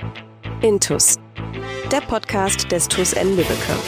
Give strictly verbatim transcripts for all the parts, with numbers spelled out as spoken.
Intus, der Podcast des T U S N Lübbecke.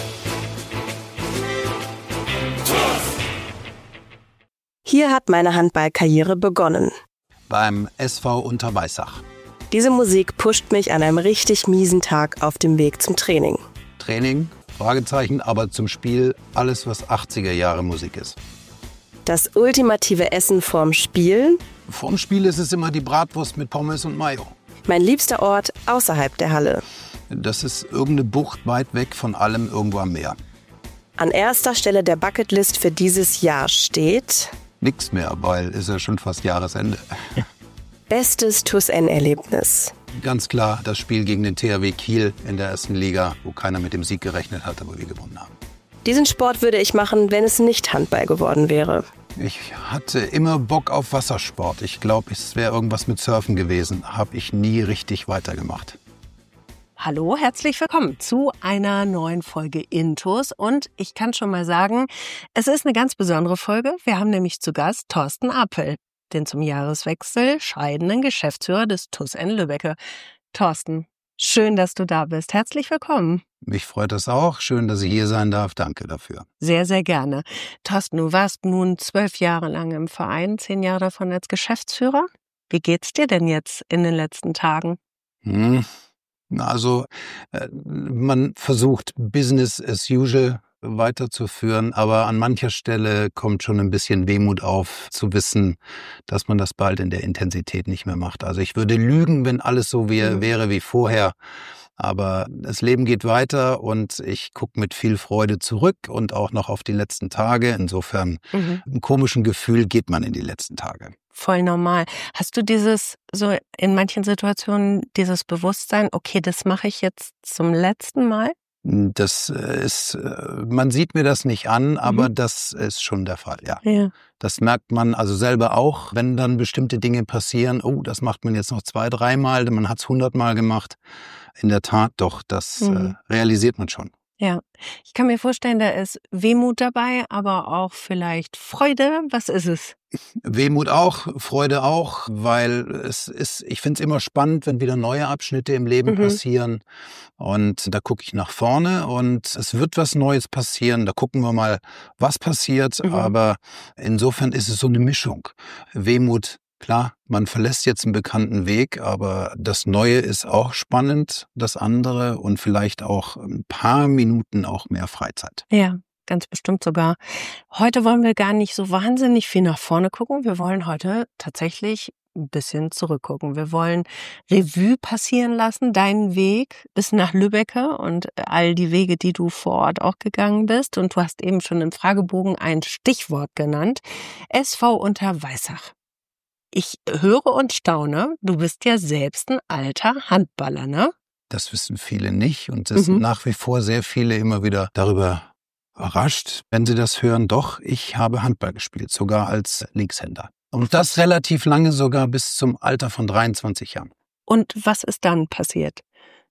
Hier hat meine Handballkarriere begonnen. Beim S V Unterweissach. Diese Musik pusht mich an einem richtig miesen Tag auf dem Weg zum Training. Training, Fragezeichen, aber zum Spiel alles, was achtziger Jahre Musik ist. Das ultimative Essen vorm Spiel. Vorm Spiel ist es immer die Bratwurst mit Pommes und Mayo. Mein liebster Ort außerhalb der Halle. Das ist irgendeine Bucht weit weg von allem irgendwo am Meer. An erster Stelle der Bucketlist für dieses Jahr steht... Nix mehr, weil ist ja schon fast Jahresende. Bestes T U S N-Erlebnis. Ganz klar das Spiel gegen den T H W Kiel in der ersten Liga, wo keiner mit dem Sieg gerechnet hat, aber wir gewonnen haben. Diesen Sport würde ich machen, wenn es nicht Handball geworden wäre. Ich hatte immer Bock auf Wassersport. Ich glaube, es wäre irgendwas mit Surfen gewesen. Habe ich nie richtig weitergemacht. Hallo, herzlich willkommen zu einer neuen Folge Intus. Und ich kann schon mal sagen, es ist eine ganz besondere Folge. Wir haben nämlich zu Gast Thorsten Apel, den zum Jahreswechsel scheidenden Geschäftsführer des T U S N Lübbecke. Thorsten, schön, dass du da bist. Herzlich willkommen. Mich freut das auch. Schön, dass ich hier sein darf. Danke dafür. Sehr, sehr gerne. Thorsten, du warst nun zwölf Jahre lang im Verein, zehn Jahre davon als Geschäftsführer. Wie geht's dir denn jetzt in den letzten Tagen? Hm. Also man versucht Business as usual weiterzuführen, aber an mancher Stelle kommt schon ein bisschen Wehmut auf, zu wissen, dass man das bald in der Intensität nicht mehr macht. Also ich würde lügen, wenn alles so wie, mhm. wäre wie vorher. Aber das Leben geht weiter und ich gucke mit viel Freude zurück und auch noch auf die letzten Tage. Insofern, mhm. ein komischen Gefühl geht man in die letzten Tage. Voll normal. Hast du dieses, so in manchen Situationen, dieses Bewusstsein, okay, das mache ich jetzt zum letzten Mal? Das ist, man sieht mir das nicht an, aber mhm. das ist schon der Fall, ja. ja. Das merkt man also selber auch, wenn dann bestimmte Dinge passieren. Oh, das macht man jetzt noch zwei, dreimal, man hat es hundertmal gemacht. In der Tat doch, das mhm. äh, realisiert man schon. Ja, ich kann mir vorstellen, da ist Wehmut dabei, aber auch vielleicht Freude. Was ist es? Wehmut auch, Freude auch, weil es ist, ich finde es immer spannend, wenn wieder neue Abschnitte im Leben mhm. passieren. Und da gucke ich nach vorne und es wird was Neues passieren. Da gucken wir mal, was passiert. Mhm. Aber insofern ist es so eine Mischung. Wehmut, klar, man verlässt jetzt einen bekannten Weg, aber das Neue ist auch spannend, das andere und vielleicht auch ein paar Minuten auch mehr Freizeit. Ja. Ganz bestimmt sogar. Heute wollen wir gar nicht so wahnsinnig viel nach vorne gucken. Wir wollen heute tatsächlich ein bisschen zurückgucken. Wir wollen Revue passieren lassen, deinen Weg bis nach Lübbecke und all die Wege, die du vor Ort auch gegangen bist. Und du hast eben schon im Fragebogen ein Stichwort genannt. S V Unterweissach. Ich höre und staune, du bist ja selbst ein alter Handballer, ne? Das wissen viele nicht und es mhm. sind nach wie vor sehr viele immer wieder darüber überrascht, wenn sie das hören. Doch, ich habe Handball gespielt, sogar als Linkshänder. Und das relativ lange, sogar bis zum Alter von dreiundzwanzig Jahren. Und was ist dann passiert?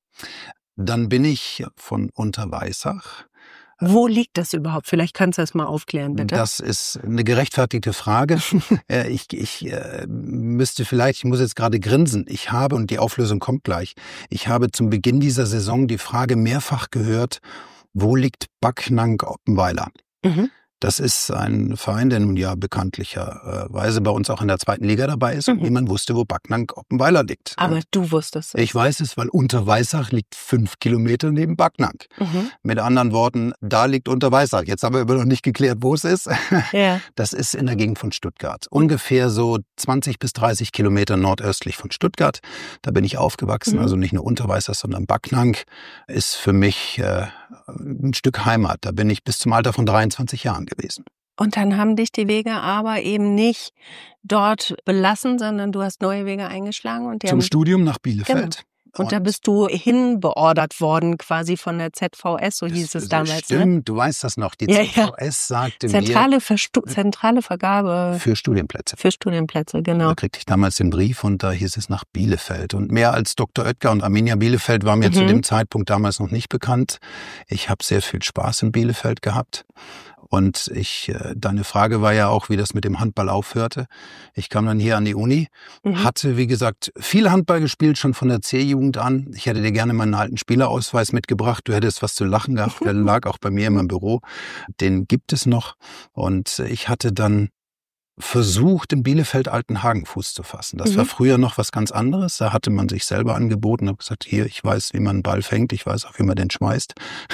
Dann bin ich von Unterweissach. Wo liegt das überhaupt? Vielleicht kannst du das mal aufklären, bitte. Das ist eine gerechtfertigte Frage. ich ich äh, müsste vielleicht, ich muss jetzt gerade grinsen. Ich habe, und die Auflösung kommt gleich, ich habe zum Beginn dieser Saison die Frage mehrfach gehört, wo liegt Backnang-Oppenweiler? Mhm. Das ist ein Verein, der nun ja bekanntlicherweise bei uns auch in der zweiten Liga dabei ist. Mhm. Und niemand wusste, wo Backnang-Oppenweiler liegt. Aber du wusstest es. Ich weiß es, weil Unterweissach liegt fünf Kilometer neben Backnang. Mhm. Mit anderen Worten, da liegt Unterweissach. Jetzt haben wir aber noch nicht geklärt, wo es ist. Ja. Das ist in der Gegend von Stuttgart. Ungefähr so zwanzig bis dreißig Kilometer nordöstlich von Stuttgart. Da bin ich aufgewachsen. Mhm. Also nicht nur Unterweissach, sondern Backnang ist für mich äh, ein Stück Heimat. Da bin ich bis zum Alter von dreiundzwanzig Jahren gewesen. Und dann haben dich die Wege aber eben nicht dort belassen, sondern du hast neue Wege eingeschlagen. Und die Zum haben... Studium nach Bielefeld. Genau. Und, und da bist du hinbeordert worden, quasi von der Z V S, so hieß es damals. Stimmt, ne? Du weißt das noch. Die ja, Z V S ja. sagte Zentrale mir... Verstu- Zentrale Vergabe... Für Studienplätze. Für Studienplätze, genau. Da kriegte ich damals den Brief und da hieß es nach Bielefeld. Und mehr als Doktor Oetker und Arminia Bielefeld war mir mhm. zu dem Zeitpunkt damals noch nicht bekannt. Ich habe sehr viel Spaß in Bielefeld gehabt. Und ich, äh, deine Frage war ja auch, wie das mit dem Handball aufhörte. Ich kam dann hier an die Uni, mhm. hatte, wie gesagt, viel Handball gespielt, schon von der C-Jugend an. Ich hätte dir gerne meinen alten Spielerausweis mitgebracht. Du hättest was zu lachen gehabt. Der lag auch bei mir im Büro. Den gibt es noch. Und ich hatte dann versucht, in Bielefeld Altenhagen Fuß zu fassen. Das mhm. war früher noch was ganz anderes. Da hatte man sich selber angeboten und gesagt, hier, ich weiß, wie man einen Ball fängt, ich weiß auch, wie man den schmeißt.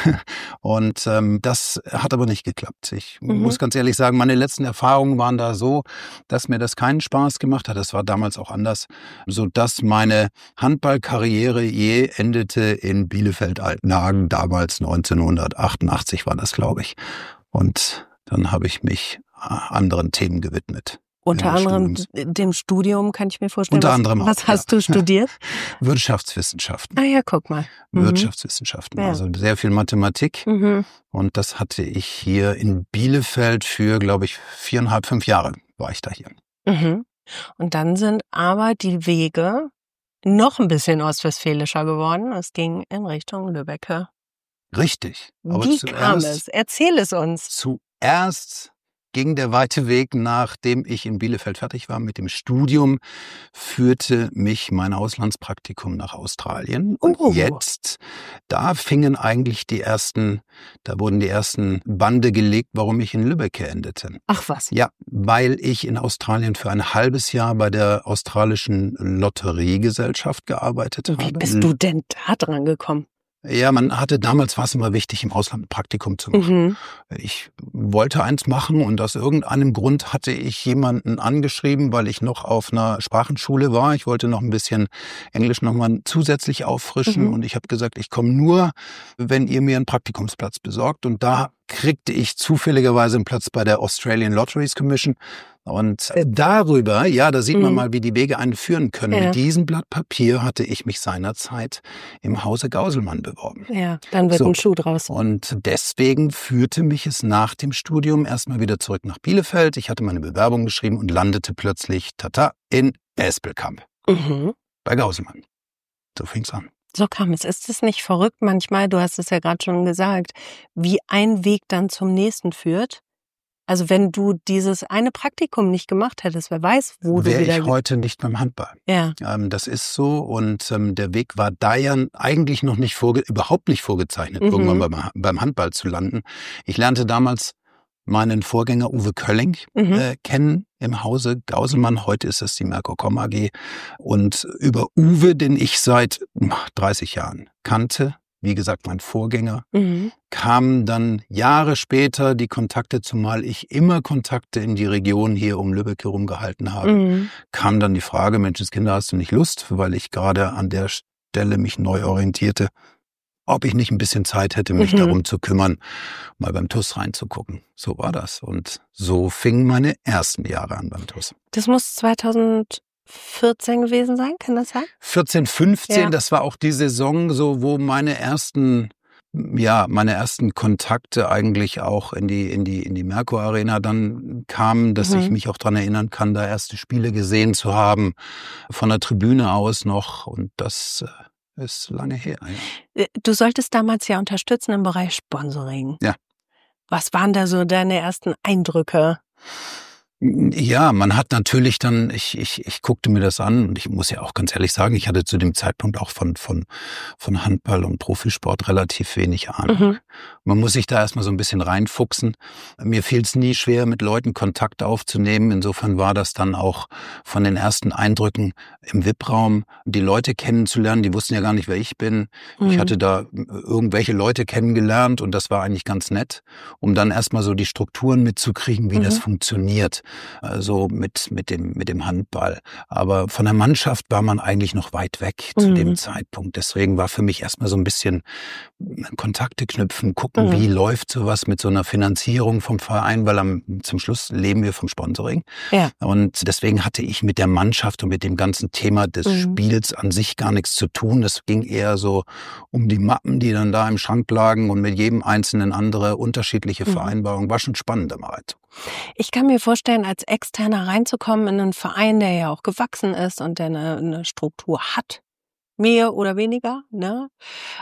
Und ähm, das hat aber nicht geklappt. Ich mhm. muss ganz ehrlich sagen, meine letzten Erfahrungen waren da so, dass mir das keinen Spaß gemacht hat. Das war damals auch anders, sodass meine Handballkarriere je endete in Bielefeld-Altenhagen. Damals neunzehnhundertachtundachtzig war das, glaube ich. Und dann habe ich mich anderen Themen gewidmet. Unter anderem Studiums. dem Studium, kann ich mir vorstellen. Unter was, anderem auch, Was hast ja. du studiert? Wirtschaftswissenschaften. Ah ja, guck mal. Mhm. Wirtschaftswissenschaften, ja. also sehr viel Mathematik. Mhm. Und das hatte ich hier in Bielefeld für, glaube ich, viereinhalb, fünf Jahre war ich da hier. Mhm. Und dann sind aber die Wege noch ein bisschen ostwestfälischer geworden. Es ging in Richtung Lübbecke. Richtig. Aber Wie zuerst, kam es? Erzähl es uns. Zuerst ging der weite Weg, nachdem ich in Bielefeld fertig war mit dem Studium, führte mich mein Auslandspraktikum nach Australien. Und oh. jetzt, da fingen eigentlich die ersten, da wurden die ersten Bande gelegt, warum ich in Lübbecke endete. Ach was? Ja, weil ich in Australien für ein halbes Jahr bei der australischen Lotteriegesellschaft gearbeitet Wie habe. Wie bist du denn da dran gekommen? Ja, man hatte, damals war es immer wichtig, im Ausland ein Praktikum zu machen. Mhm. Ich wollte eins machen und aus irgendeinem Grund hatte ich jemanden angeschrieben, weil ich noch auf einer Sprachenschule war. Ich wollte noch ein bisschen Englisch nochmal zusätzlich auffrischen mhm. und ich habe gesagt, ich komme nur, wenn ihr mir einen Praktikumsplatz besorgt. Und da kriegte ich zufälligerweise einen Platz bei der Australian Lotteries Commission. Und darüber, ja, da sieht man mhm. mal, wie die Wege einen führen können. Ja. Mit diesem Blatt Papier hatte ich mich seinerzeit im Hause Gauselmann beworben. Ja, dann wird so. ein Schuh draus. Und deswegen führte mich es nach dem Studium erstmal wieder zurück nach Bielefeld. Ich hatte meine Bewerbung geschrieben und landete plötzlich, tata, in Espelkamp. Mhm. Bei Gauselmann. So fing's an. So kam es. Ist es nicht verrückt manchmal, du hast es ja gerade schon gesagt, wie ein Weg dann zum nächsten führt? Also wenn du dieses eine Praktikum nicht gemacht hättest, wer weiß, wo Wäre du wieder... Wäre ich heute nicht beim Handball. Ja. Ähm, das ist so und ähm, der Weg war da ja eigentlich noch nicht vorge überhaupt nicht vorgezeichnet, mhm. irgendwann beim, beim Handball zu landen. Ich lernte damals meinen Vorgänger Uwe Kölling mhm. äh, kennen im Hause Gauselmann. Heute ist es die Mercocom A G. Und über Uwe, den ich seit dreißig Jahren kannte, wie gesagt, mein Vorgänger, mhm. kamen dann Jahre später die Kontakte, zumal ich immer Kontakte in die Region hier um Lübeck herum gehalten habe, mhm. kam dann die Frage, Menschenskinder, hast du nicht Lust, weil ich gerade an der Stelle mich neu orientierte, ob ich nicht ein bisschen Zeit hätte, mich mhm. darum zu kümmern, mal beim T U S reinzugucken. So war das. Und so fingen meine ersten Jahre an beim T U S. Das muss zweitausendvierzehn gewesen sein, kann das sein? vierzehn, fünfzehn, ja. Das war auch die Saison, so wo meine ersten, ja, meine ersten Kontakte eigentlich auch in die in die in die Merkur Arena dann kamen, dass mhm. ich mich auch dran erinnern kann, da erste Spiele gesehen zu haben, von der Tribüne aus noch, und das ist lange her. Ja. Du solltest damals ja unterstützen im Bereich Sponsoring. Ja. Was waren da so deine ersten Eindrücke? Ja, man hat natürlich dann, ich, ich, ich guckte mir das an und ich muss ja auch ganz ehrlich sagen, ich hatte zu dem Zeitpunkt auch von, von, von Handball und Profisport relativ wenig Ahnung. Mhm. Man muss sich da erstmal so ein bisschen reinfuchsen. Mir fiel es nie schwer, mit Leuten Kontakt aufzunehmen. Insofern war das dann auch von den ersten Eindrücken im V I P-Raum, die Leute kennenzulernen. Die wussten ja gar nicht, wer ich bin. Mhm. Ich hatte da irgendwelche Leute kennengelernt und das war eigentlich ganz nett, um dann erstmal so die Strukturen mitzukriegen, wie mhm. das funktioniert. Also mit, mit dem, mit dem Handball. Aber von der Mannschaft war man eigentlich noch weit weg zu mhm. dem Zeitpunkt. Deswegen war für mich erstmal so ein bisschen Kontakte knüpfen, gucken, mhm. wie läuft sowas mit so einer Finanzierung vom Verein, weil am, zum Schluss leben wir vom Sponsoring. Ja. Und deswegen hatte ich mit der Mannschaft und mit dem ganzen Thema des mhm. Spiels an sich gar nichts zu tun. Es ging eher so um die Mappen, die dann da im Schrank lagen und mit jedem einzelnen andere unterschiedliche mhm. Vereinbarungen. War schon spannend am Reit. Ich kann mir vorstellen, als Externer reinzukommen in einen Verein, der ja auch gewachsen ist und der eine, eine Struktur hat, mehr oder weniger, ne?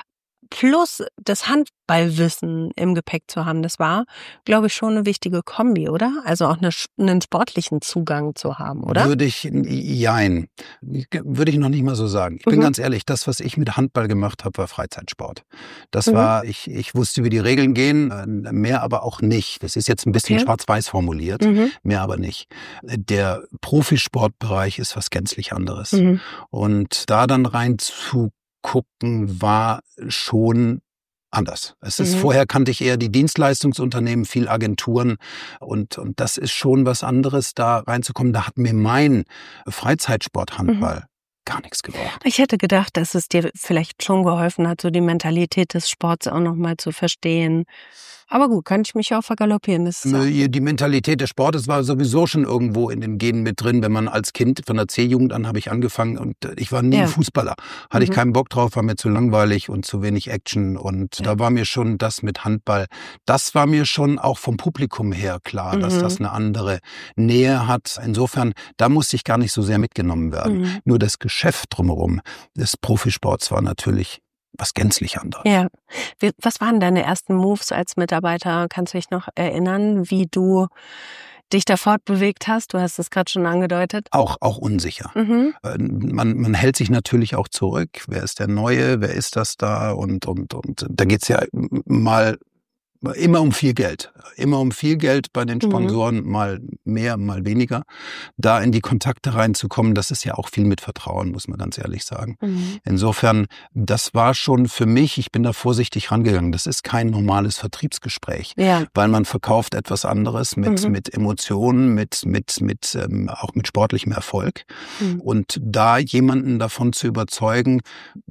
plus das Handballwissen im Gepäck zu haben, das war, glaube ich, schon eine wichtige Kombi, oder? Also auch eine, einen sportlichen Zugang zu haben, oder? Würde ich, jein, würde ich noch nicht mal so sagen. Ich bin Mhm. ganz ehrlich, das, was ich mit Handball gemacht habe, war Freizeitsport. Das Mhm. war, ich, ich wusste, wie die Regeln gehen, mehr aber auch nicht. Das ist jetzt ein bisschen Okay. schwarz-weiß formuliert, Mhm. mehr aber nicht. Der Profisportbereich ist was gänzlich anderes. Mhm. Und da dann rein zu gucken, war schon anders. Es ist, Mhm. vorher kannte ich eher die Dienstleistungsunternehmen, viel Agenturen und, und das ist schon was anderes, da reinzukommen. Da hat mir mein Freizeitsport-Handball Mhm. gar nichts gebracht. Ich hätte gedacht, dass es dir vielleicht schon geholfen hat, so die Mentalität des Sports auch nochmal zu verstehen. Aber gut, kann ich mich auch vergaloppieren. Das ist auch Die Mentalität des Sportes war sowieso schon irgendwo in den Genen mit drin. Wenn man als Kind von der C-Jugend an habe ich angefangen und ich war nie Ja. ein Fußballer. Hatte ich Mhm. keinen Bock drauf, war mir zu langweilig und zu wenig Action. Und Ja. da war mir schon das mit Handball, das war mir schon auch vom Publikum her klar, dass Mhm. das eine andere Nähe hat. Insofern, da musste ich gar nicht so sehr mitgenommen werden. Mhm. Nur das Geschäft drumherum des Profisports war natürlich was gänzlich anderes. Ja. Wie- Was waren deine ersten Moves als Mitarbeiter? Kannst du dich noch erinnern, wie du dich da fortbewegt hast? Du hast es gerade schon angedeutet. Auch, auch unsicher. Mhm. Äh, Man, man hält sich natürlich auch zurück. Wer ist der Neue? Wer ist das da? Und, und, und da geht's ja mal immer um viel Geld. Immer um viel Geld bei den Mhm. Sponsoren, mal mehr, mal weniger. Da in die Kontakte reinzukommen, das ist ja auch viel mit Vertrauen, muss man ganz ehrlich sagen. Mhm. Insofern, das war schon für mich, ich bin da vorsichtig rangegangen. Das ist kein normales Vertriebsgespräch, Ja. weil man verkauft etwas anderes mit, Mhm. mit Emotionen, mit, mit, mit, ähm, auch mit sportlichem Erfolg. Mhm. Und da jemanden davon zu überzeugen,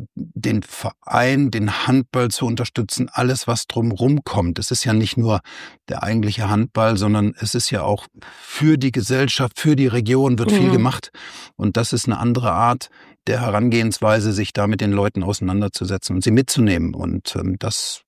den Verein, den Handball zu unterstützen, alles, was drumherum kommt. Es ist ja nicht nur der eigentliche Handball, sondern es ist ja auch für die Gesellschaft, für die Region wird viel Mhm. gemacht. Und das ist eine andere Art der Herangehensweise, sich da mit den Leuten auseinanderzusetzen und sie mitzunehmen. Und ähm, das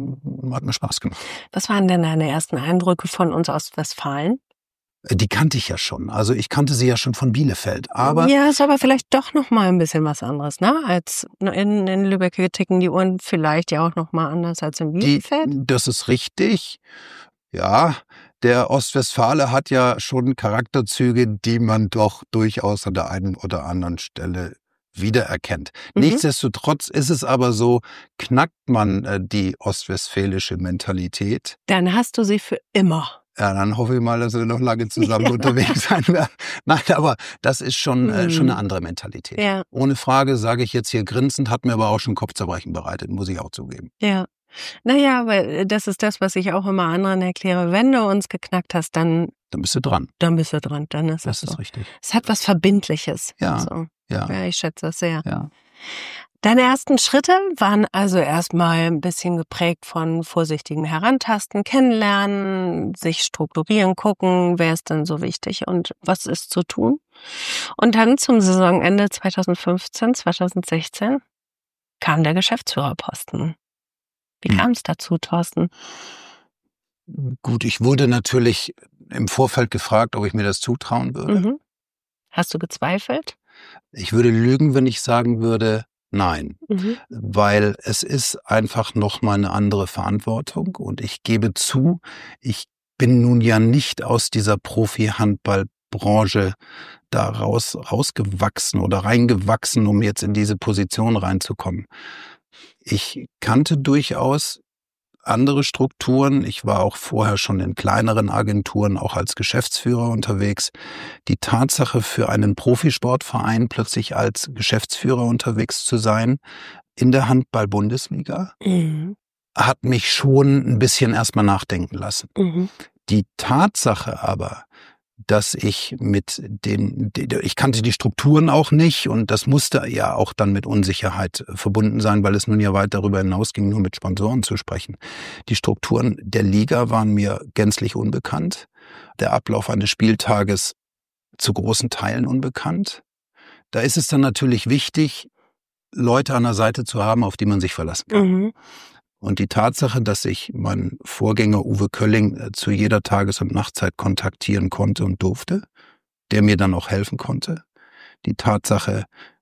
hat mir Spaß gemacht. Was waren denn deine ersten Eindrücke von uns aus Westfalen? Die kannte ich ja schon. Also ich kannte sie ja schon von Bielefeld. Aber Ja, ist aber vielleicht doch noch mal ein bisschen was anderes, ne? Als in, in Lübeck ticken die Uhren vielleicht ja auch noch mal anders als in die, Bielefeld. das ist richtig. Ja, der Ostwestfale hat ja schon Charakterzüge, die man doch durchaus an der einen oder anderen Stelle wiedererkennt. Mhm. Nichtsdestotrotz ist es aber so, knackt man äh, die ostwestfälische Mentalität, Dann hast du sie für immer. ja, dann hoffe ich mal, dass wir noch lange zusammen unterwegs sein werden. Nein, aber das ist schon, äh, schon eine andere Mentalität. Ja. Ohne Frage, sage ich jetzt hier grinsend, hat mir aber auch schon Kopfzerbrechen bereitet, muss ich auch zugeben. Ja. Naja, aber das ist das, was ich auch immer anderen erkläre. Wenn du uns geknackt hast, dann, Dann bist du dran. dann bist du dran. Dann ist Das das so. ist richtig. Es hat was Verbindliches. Ja. So. Ja, Ja, ich schätze das sehr. ja. Deine ersten Schritte waren also erstmal ein bisschen geprägt von vorsichtigem Herantasten, kennenlernen, sich strukturieren, gucken, wer ist denn so wichtig und was ist zu tun. Und dann zum Saisonende zweitausendfünfzehn, zweitausendsechzehn kam der Geschäftsführerposten. Wie Hm. kam es dazu, Thorsten? Gut, ich wurde natürlich im Vorfeld gefragt, ob ich mir das zutrauen würde. Mhm. Hast du gezweifelt? Ich würde lügen, wenn ich sagen würde, nein. Mhm. Weil es ist einfach nochmal eine andere Verantwortung. Und ich gebe zu, ich bin nun ja nicht aus dieser Profi-Handball-Branche da raus, rausgewachsen oder reingewachsen, um jetzt in diese Position reinzukommen. Ich kannte durchaus andere Strukturen. Ich war auch vorher schon in kleineren Agenturen, auch als Geschäftsführer unterwegs. Die Tatsache, für einen Profisportverein plötzlich als Geschäftsführer unterwegs zu sein in der Handball-Bundesliga, Mhm. hat mich schon ein bisschen erstmal nachdenken lassen. Mhm. Die Tatsache aber, dass ich mit den, ich kannte die Strukturen auch nicht und das musste ja auch dann mit Unsicherheit verbunden sein, weil es nun ja weit darüber hinausging, nur mit Sponsoren zu sprechen. Die Strukturen der Liga waren mir gänzlich unbekannt. Der Ablauf eines Spieltages zu großen Teilen unbekannt. Da ist es dann natürlich wichtig, Leute an der Seite zu haben, auf die man sich verlassen kann. Mhm. Und die Tatsache, dass ich meinen Vorgänger Uwe Kölling zu jeder Tages- und Nachtzeit kontaktieren konnte und durfte, der mir dann auch helfen konnte. Die Tatsache,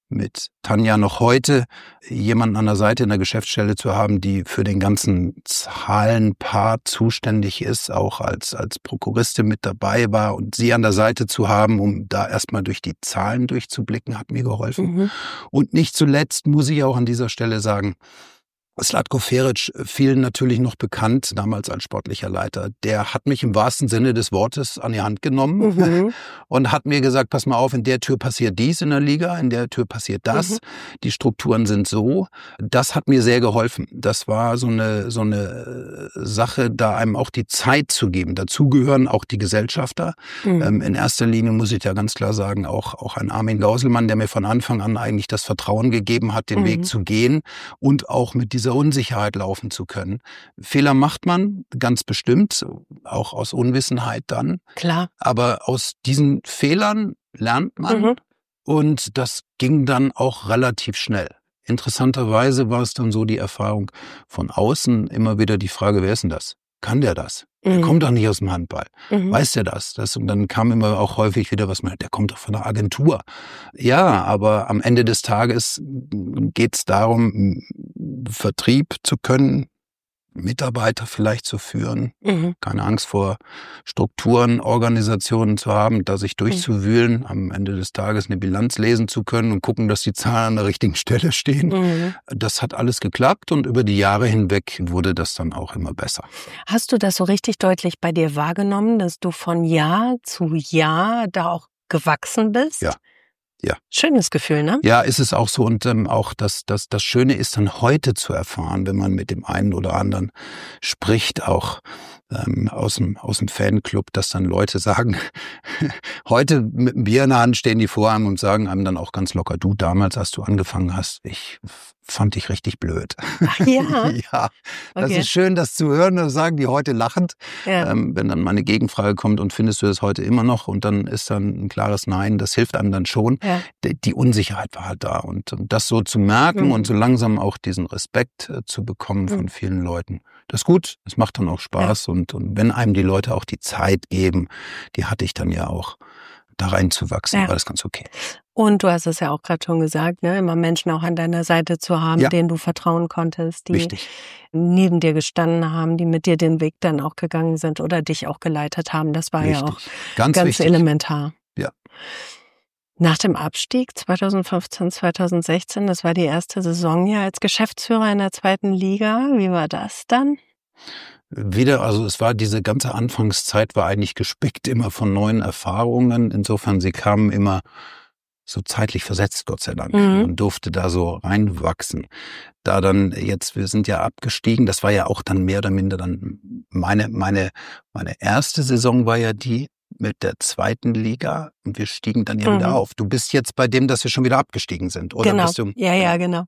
mit Tanja noch heute jemanden an der Seite in der Geschäftsstelle zu haben, die für den ganzen Zahlenpart zuständig ist, auch als, als Prokuristin mit dabei war und sie an der Seite zu haben, um da erstmal durch die Zahlen durchzublicken, hat mir geholfen. Mhm. Und nicht zuletzt muss ich auch an dieser Stelle sagen, Zlatko Feric, vielen natürlich noch bekannt, damals als sportlicher Leiter, der hat mich im wahrsten Sinne des Wortes an die Hand genommen mhm. und hat mir gesagt, pass mal auf, in der Tür passiert dies in der Liga, in der Tür passiert das, mhm. die Strukturen sind so. Das hat mir sehr geholfen. Das war so eine, so eine Sache, da einem auch die Zeit zu geben. Dazu gehören auch die Gesellschafter. Mhm. Ähm, in erster Linie muss ich ja ganz klar sagen, auch, auch ein Armin Gauselmann, der mir von Anfang an eigentlich das Vertrauen gegeben hat, den mhm. Weg zu gehen und auch mit dieser Unsicherheit laufen zu können. Fehler macht man, ganz bestimmt, auch aus Unwissenheit dann. Klar. Aber aus diesen Fehlern lernt man mhm. und das ging dann auch relativ schnell. Interessanterweise war es dann so die Erfahrung von außen immer wieder die Frage, wer ist denn das? Kann der das? Mhm. Der kommt doch nicht aus dem Handball. Mhm. Weiß der das? das? Und dann kam immer auch häufig wieder was, der kommt doch von der Agentur. Ja, aber am Ende des Tages geht es darum, Vertrieb zu können, Mitarbeiter vielleicht zu führen, mhm. keine Angst vor Strukturen, Organisationen zu haben, da sich durchzuwühlen, mhm. am Ende des Tages eine Bilanz lesen zu können und gucken, dass die Zahlen an der richtigen Stelle stehen. Mhm. Das hat alles geklappt und über die Jahre hinweg wurde das dann auch immer besser. Hast du das so richtig deutlich bei dir wahrgenommen, dass du von Jahr zu Jahr da auch gewachsen bist? Ja. Ja. Schönes Gefühl, ne? Ja, ist es auch so. Und ähm, auch das, das, das Schöne ist dann heute zu erfahren, wenn man mit dem einen oder anderen spricht, auch ähm, aus dem, aus dem Fanclub, dass dann Leute sagen, heute mit dem Bier in der Hand stehen die vor einem und sagen einem dann auch ganz locker, du damals, als du angefangen hast, ich fand dich richtig blöd. Ach ja? Ja, das okay. ist schön, das zu hören, das sagen die heute lachend. Ja. Ähm, wenn dann mal eine Gegenfrage kommt und findest du das heute immer noch und dann ist dann ein klares Nein, das hilft einem dann schon. Ja. Die, die Unsicherheit war halt da und, und das so zu merken mhm. und so langsam auch diesen Respekt äh, zu bekommen von mhm. vielen Leuten. Das ist gut, es macht dann auch Spaß ja. und, und wenn einem die Leute auch die Zeit geben, die hatte ich dann ja auch, da reinzuwachsen, ja. war das ganz okay. Und du hast es ja auch gerade schon gesagt, ne, immer Menschen auch an deiner Seite zu haben, ja. denen du vertrauen konntest, die Wichtig. neben dir gestanden haben, die mit dir den Weg dann auch gegangen sind oder dich auch geleitet haben. Das war Wichtig. ja auch ganz, ganz elementar. Ja. Nach dem Abstieg zweitausendfünfzehn, zweitausendsechzehn, das war die erste Saison ja als Geschäftsführer in der zweiten Liga. Wie war das dann? Wieder, also es war diese ganze Anfangszeit war eigentlich gespickt immer von neuen Erfahrungen. Insofern, sie kamen immer so zeitlich versetzt, Gott sei Dank. Mhm. Man durfte da so reinwachsen. Da dann jetzt, wir sind ja abgestiegen, das war ja auch dann mehr oder minder dann meine, meine, meine erste Saison war ja die mit der zweiten Liga und wir stiegen dann ja mhm. wieder auf. Du bist jetzt bei dem, dass wir schon wieder abgestiegen sind, oder? Genau. Bist du, ja, ja, genau.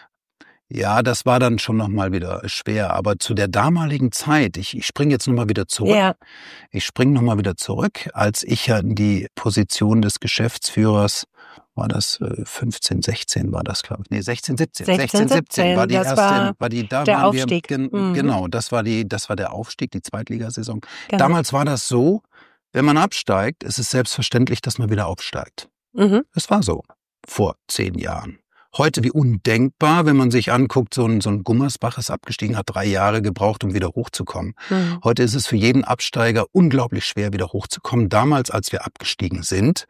Ja, das war dann schon nochmal wieder schwer. Aber zu der damaligen Zeit, ich, ich springe jetzt nochmal wieder zurück. Ja. Ich springe nochmal wieder zurück, als ich ja in die Position des Geschäftsführers, war das äh, fünfzehn, sechzehn war das, glaube ich. Nee, sechzehn, siebzehn. sechzehn, siebzehn war die das erste, war, war die, da der waren Aufstieg. Wir, gen, mhm. Genau, das war die, das war der Aufstieg, die Zweitligasaison. Genau. Damals war das so, wenn man absteigt, ist es selbstverständlich, dass man wieder aufsteigt. Mhm. Es war so, vor zehn Jahren. Heute wie undenkbar, wenn man sich anguckt, so ein, so ein Gummersbach ist abgestiegen, hat drei Jahre gebraucht, um wieder hochzukommen. Mhm. Heute ist es für jeden Absteiger unglaublich schwer, wieder hochzukommen. Damals, als wir abgestiegen sind,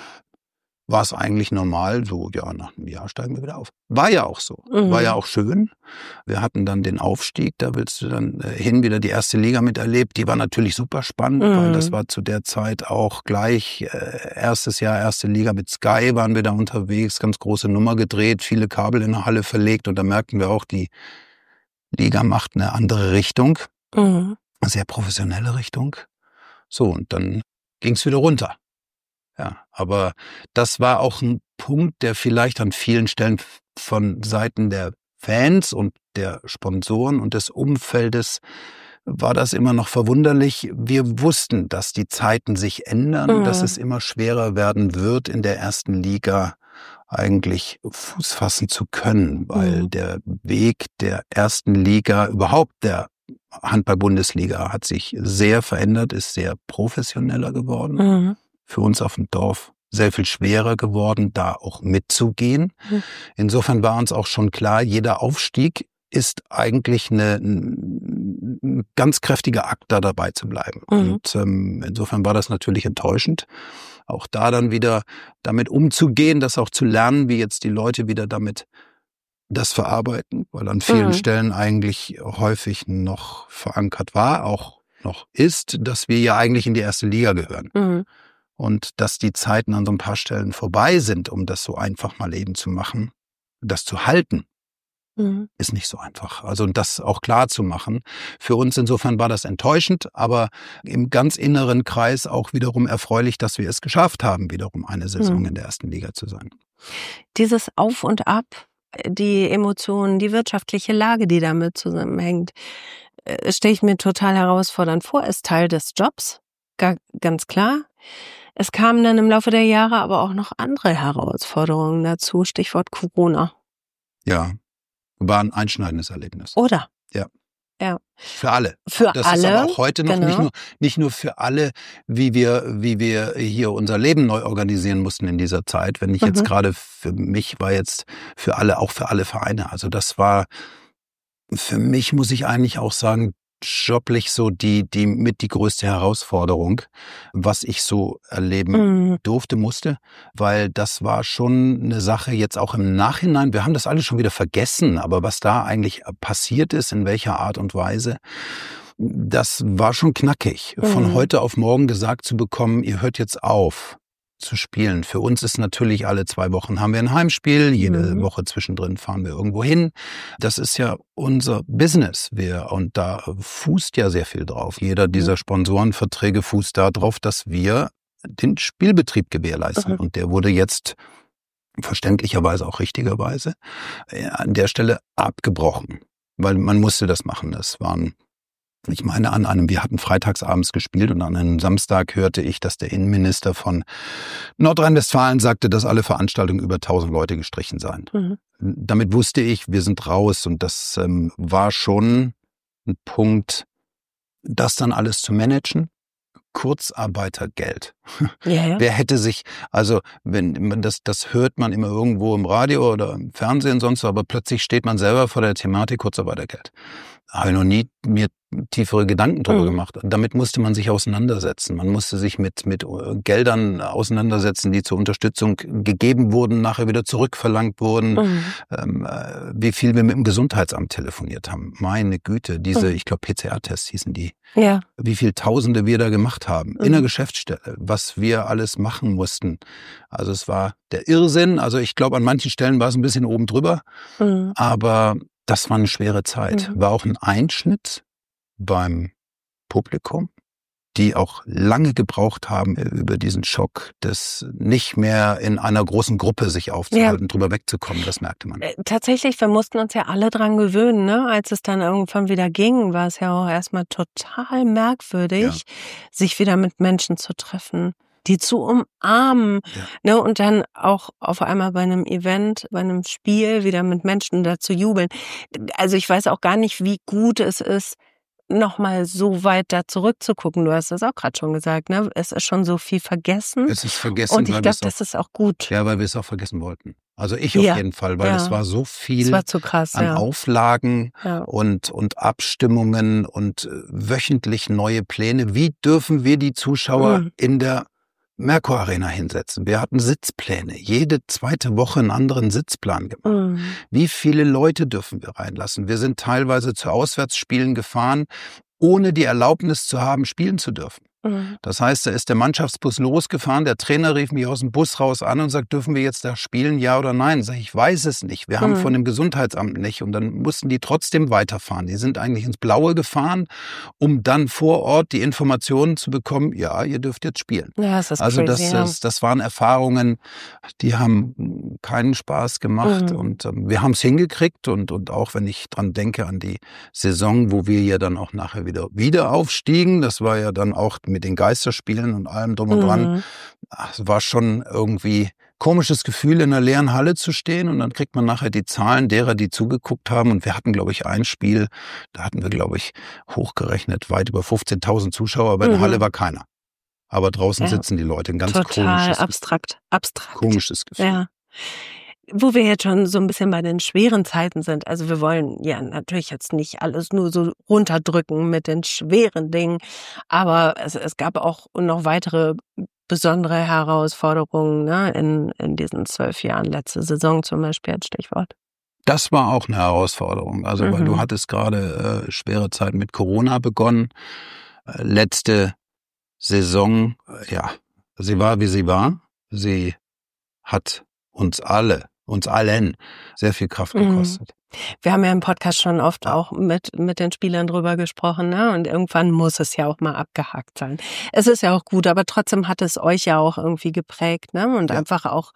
war es eigentlich normal, so, ja, nach einem Jahr steigen wir wieder auf. War ja auch so. Mhm. War ja auch schön. Wir hatten dann den Aufstieg, da willst du dann äh, hin wieder die erste Liga miterlebt. Die war natürlich super spannend, mhm. weil das war zu der Zeit auch gleich äh, erstes Jahr, erste Liga mit Sky waren wir da unterwegs, ganz große Nummer gedreht, viele Kabel in der Halle verlegt und da merkten wir auch, die Liga macht eine andere Richtung, mhm. eine sehr professionelle Richtung. So, und dann ging's wieder runter. Ja, aber das war auch ein Punkt, der vielleicht an vielen Stellen von Seiten der Fans und der Sponsoren und des Umfeldes war das immer noch verwunderlich. Wir wussten, dass die Zeiten sich ändern, mhm. dass es immer schwerer werden wird, in der ersten Liga eigentlich Fuß fassen zu können, weil mhm. der Weg der ersten Liga, überhaupt der Handball-Bundesliga hat sich sehr verändert, ist sehr professioneller geworden. Mhm. Für uns auf dem Dorf sehr viel schwerer geworden, da auch mitzugehen. Mhm. Insofern war uns auch schon klar, jeder Aufstieg ist eigentlich eine, ein ganz kräftiger Akt, da dabei zu bleiben. Mhm. Und ähm, insofern war das natürlich enttäuschend. Auch da dann wieder damit umzugehen, das auch zu lernen, wie jetzt die Leute wieder damit das verarbeiten, weil an vielen mhm. Stellen eigentlich häufig noch verankert war, auch noch ist, dass wir ja eigentlich in die erste Liga gehören. Mhm. Und dass die Zeiten an so ein paar Stellen vorbei sind, um das so einfach mal eben zu machen, das zu halten. Mhm. Ist nicht so einfach. Also das auch klar zu machen. Für uns insofern war das enttäuschend, aber im ganz inneren Kreis auch wiederum erfreulich, dass wir es geschafft haben, wiederum eine Saison mhm. in der ersten Liga zu sein. Dieses Auf und Ab, die Emotionen, die wirtschaftliche Lage, die damit zusammenhängt, stelle ich mir total herausfordernd vor, ist Teil des Jobs, gar, ganz klar. Es kamen dann im Laufe der Jahre aber auch noch andere Herausforderungen dazu, Stichwort Corona. Ja. War ein einschneidendes Erlebnis. Oder? Ja. Ja. Für alle. Für das alle. Das ist aber auch heute noch genau. nicht nur nicht nur für alle, wie wir wie wir hier unser Leben neu organisieren mussten in dieser Zeit. Wenn ich mhm. jetzt gerade für mich war jetzt für alle, auch für alle Vereine. Also das war für mich, muss ich eigentlich auch sagen, joblich so die die mit die größte Herausforderung, was ich so erleben mhm. durfte, musste, weil das war schon eine Sache jetzt auch im Nachhinein, wir haben das alles schon wieder vergessen, aber was da eigentlich passiert ist, in welcher Art und Weise, das war schon knackig. Mhm. Von heute auf morgen gesagt zu bekommen, ihr hört jetzt auf zu spielen. Für uns ist natürlich alle zwei Wochen haben wir ein Heimspiel, jede mhm. Woche zwischendrin fahren wir irgendwo hin. Das ist ja unser Business. Wir, und da fußt ja sehr viel drauf. Jeder dieser Sponsorenverträge fußt da drauf, dass wir den Spielbetrieb gewährleisten. Mhm. Und der wurde jetzt verständlicherweise, auch richtigerweise, an der Stelle abgebrochen. Weil man musste das machen. Das waren Ich meine, an einem, wir hatten freitagsabends gespielt und an einem Samstag hörte ich, dass der Innenminister von Nordrhein-Westfalen sagte, dass alle Veranstaltungen über tausend Leute gestrichen seien. Mhm. Damit wusste ich, wir sind raus und das ähm, war schon ein Punkt, das dann alles zu managen. Kurzarbeitergeld. Ja, ja. Wer hätte sich, also wenn man das, das hört man immer irgendwo im Radio oder im Fernsehen sonst, aber plötzlich steht man selber vor der Thematik Kurzarbeitergeld. Habe ich noch nie mir tiefere Gedanken drüber mhm. gemacht. Damit musste man sich auseinandersetzen. Man musste sich mit mit Geldern auseinandersetzen, die zur Unterstützung gegeben wurden, nachher wieder zurückverlangt wurden. Mhm. Ähm, wie viel wir mit dem Gesundheitsamt telefoniert haben. Meine Güte, diese, mhm. ich glaube P C R-Tests hießen die. Ja. Wie viel Tausende wir da gemacht haben. Mhm. In der Geschäftsstelle, was wir alles machen mussten. Also es war der Irrsinn. Also ich glaube, an manchen Stellen war es ein bisschen oben drüber. Mhm. Aber das war eine schwere Zeit. Mhm. War auch ein Einschnitt beim Publikum, die auch lange gebraucht haben, über diesen Schock, des nicht mehr in einer großen Gruppe sich aufzuhalten, ja. drüber wegzukommen, das merkte man. Tatsächlich, wir mussten uns ja alle dran gewöhnen, ne? Als es dann irgendwann wieder ging, war es ja auch erstmal total merkwürdig, ja. sich wieder mit Menschen zu treffen, die zu umarmen, ja. ne, und dann auch auf einmal bei einem Event, bei einem Spiel wieder mit Menschen da zu jubeln. Also ich weiß auch gar nicht, wie gut es ist, nochmal so weit da zurückzugucken. Du hast das auch gerade schon gesagt, ne? Es ist schon so viel vergessen. Es ist vergessen. Und ich glaube, das ist auch gut. Ja, weil wir es auch vergessen wollten. Also ich auf ja. jeden Fall, weil ja. es war so viel es war zu krass, an ja. Auflagen ja. und, und Abstimmungen und wöchentlich neue Pläne. Wie dürfen wir die Zuschauer mhm. in der Merkur Arena hinsetzen? Wir hatten Sitzpläne. Jede zweite Woche einen anderen Sitzplan gemacht. Mhm. Wie viele Leute dürfen wir reinlassen? Wir sind teilweise zu Auswärtsspielen gefahren, ohne die Erlaubnis zu haben, spielen zu dürfen. Mhm. Das heißt, da ist der Mannschaftsbus losgefahren, der Trainer rief mich aus dem Bus raus an und sagt, dürfen wir jetzt da spielen, ja oder nein? Sag ich, ich weiß es nicht. Wir mhm. haben von dem Gesundheitsamt nicht. Und dann mussten die trotzdem weiterfahren. Die sind eigentlich ins Blaue gefahren, um dann vor Ort die Informationen zu bekommen, ja, ihr dürft jetzt spielen. Ja, das ist also crazy, das, ja. das, das waren Erfahrungen, die haben keinen Spaß gemacht. Mhm. Und ähm, wir haben es hingekriegt. Und, und auch wenn ich dran denke an die Saison, wo wir ja dann auch nachher wieder, wieder aufstiegen, das war ja dann auch mit den Geisterspielen und allem drum und dran. Mhm. Es war schon irgendwie komisches Gefühl, in einer leeren Halle zu stehen und dann kriegt man nachher die Zahlen derer, die zugeguckt haben. Und wir hatten, glaube ich, ein Spiel, da hatten wir, glaube ich, hochgerechnet weit über fünfzehntausend Zuschauer, aber in der mhm. Halle war keiner. Aber draußen Ja. sitzen die Leute. Ein ganz Total komisches, abstrakt. Abstrakt. komisches Gefühl. Ja. Wo wir jetzt schon so ein bisschen bei den schweren Zeiten sind. Also wir wollen ja natürlich jetzt nicht alles nur so runterdrücken mit den schweren Dingen. Aber es, es gab auch noch weitere besondere Herausforderungen, ne, in, in diesen zwölf Jahren. Letzte Saison zum Beispiel als Stichwort. Das war auch eine Herausforderung. Also, weil Mhm. du hattest gerade äh, schwere Zeit mit Corona begonnen. Äh, letzte Saison, äh, ja, sie war, wie sie war. Sie hat uns alle, uns allen sehr viel Kraft Mhm. gekostet. Wir haben ja im Podcast schon oft auch mit, mit den Spielern drüber gesprochen, ne? Und irgendwann muss es ja auch mal abgehakt sein. Es ist ja auch gut, aber trotzdem hat es euch ja auch irgendwie geprägt, ne? Und Ja. einfach auch,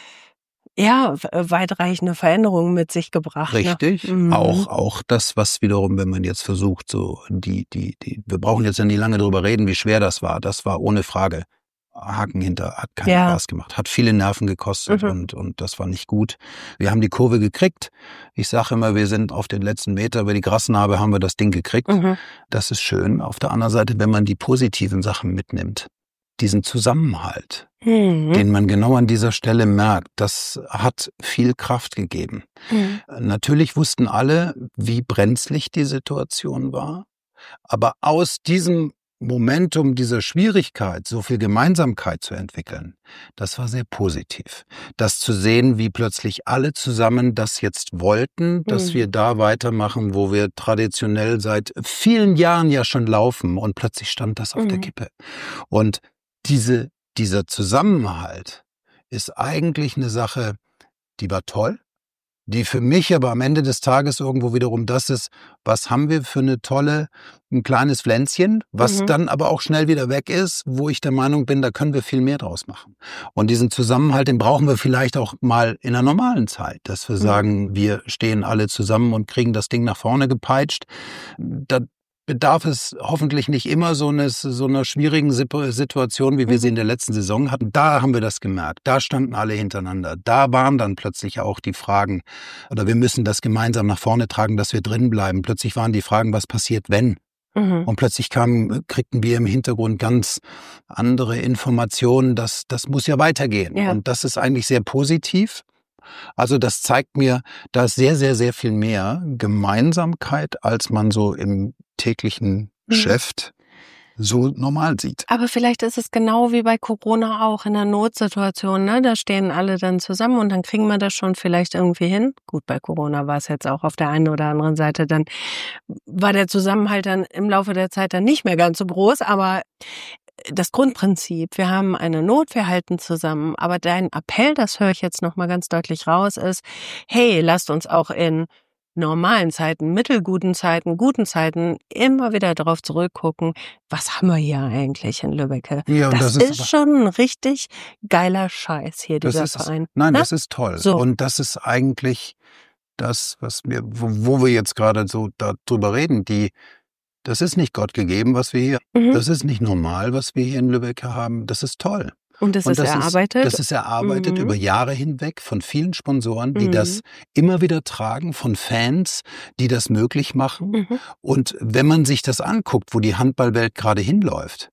ja, weitreichende Veränderungen mit sich gebracht. Richtig. Ne? Mhm. Auch, auch das, was wiederum, wenn man jetzt versucht, so die, die, die, wir brauchen jetzt ja nie lange drüber reden, wie schwer das war. Das war ohne Frage. Haken hinter, hat keinen Ja. Spaß gemacht, hat viele Nerven gekostet Mhm. und, und das war nicht gut. Wir haben die Kurve gekriegt. Ich sage immer, wir sind auf den letzten Meter über die Grasnarbe, haben wir das Ding gekriegt. Mhm. Das ist schön. Auf der anderen Seite, wenn man die positiven Sachen mitnimmt, diesen Zusammenhalt, Mhm. den man genau an dieser Stelle merkt, das hat viel Kraft gegeben. Mhm. Natürlich wussten alle, wie brenzlig die Situation war, aber aus diesem Momentum dieser Schwierigkeit, so viel Gemeinsamkeit zu entwickeln, das war sehr positiv. Das zu sehen, wie plötzlich alle zusammen das jetzt wollten, dass Mhm. wir da weitermachen, wo wir traditionell seit vielen Jahren ja schon laufen und plötzlich stand das auf der Mhm. Kippe. Und diese, dieser Zusammenhalt ist eigentlich eine Sache, die war toll, die für mich aber am Ende des Tages irgendwo wiederum das ist, was haben wir für eine tolle, ein kleines Pflänzchen, was Mhm. dann aber auch schnell wieder weg ist, wo ich der Meinung bin, da können wir viel mehr draus machen. Und diesen Zusammenhalt, den brauchen wir vielleicht auch mal in einer normalen Zeit, dass wir Mhm. sagen, wir stehen alle zusammen und kriegen das Ding nach vorne gepeitscht. Da bedarf es hoffentlich nicht immer so eine, so einer schwierigen Situation, wie wir sie in der letzten Saison hatten. Da haben wir das gemerkt. Da standen alle hintereinander. Da waren dann plötzlich auch die Fragen, oder wir müssen das gemeinsam nach vorne tragen, dass wir drin bleiben. Plötzlich waren die Fragen, was passiert, wenn? Mhm. Und plötzlich kamen, kriegten wir im Hintergrund ganz andere Informationen, dass das muss ja weitergehen. Ja. Und das ist eigentlich sehr positiv. Also das zeigt mir, da ist sehr, sehr, sehr viel mehr Gemeinsamkeit, als man so im täglichen Mhm. Geschäft so normal sieht. Aber vielleicht ist es genau wie bei Corona auch in der Notsituation, ne? Da stehen alle dann zusammen und dann kriegen wir das schon vielleicht irgendwie hin. Gut, bei Corona war es jetzt auch auf der einen oder anderen Seite, dann war der Zusammenhalt dann im Laufe der Zeit dann nicht mehr ganz so groß, aber das Grundprinzip, wir haben eine Not, wir halten zusammen, aber dein Appell, das höre ich jetzt nochmal ganz deutlich raus, ist, hey, lasst uns auch in normalen Zeiten, mittelguten Zeiten, guten Zeiten immer wieder darauf zurückgucken, was haben wir hier eigentlich in Lübbecke? Ja, und das, das ist ist aber- schon ein richtig geiler Scheiß hier, Das dieser ist es. Verein. Nein, Ne? das ist toll. So. Und das ist eigentlich das, was wir, wo, wo wir jetzt gerade so darüber reden. Die, das ist nicht Gott gegeben, was wir hier, Mhm. das ist nicht normal, was wir hier in Lübbecke haben. Das ist toll. Und das Und ist das erarbeitet. Ist, das ist erarbeitet Mhm. über Jahre hinweg von vielen Sponsoren, die Mhm. das immer wieder tragen, von Fans, die das möglich machen. Mhm. Und wenn man sich das anguckt, wo die Handballwelt gerade hinläuft,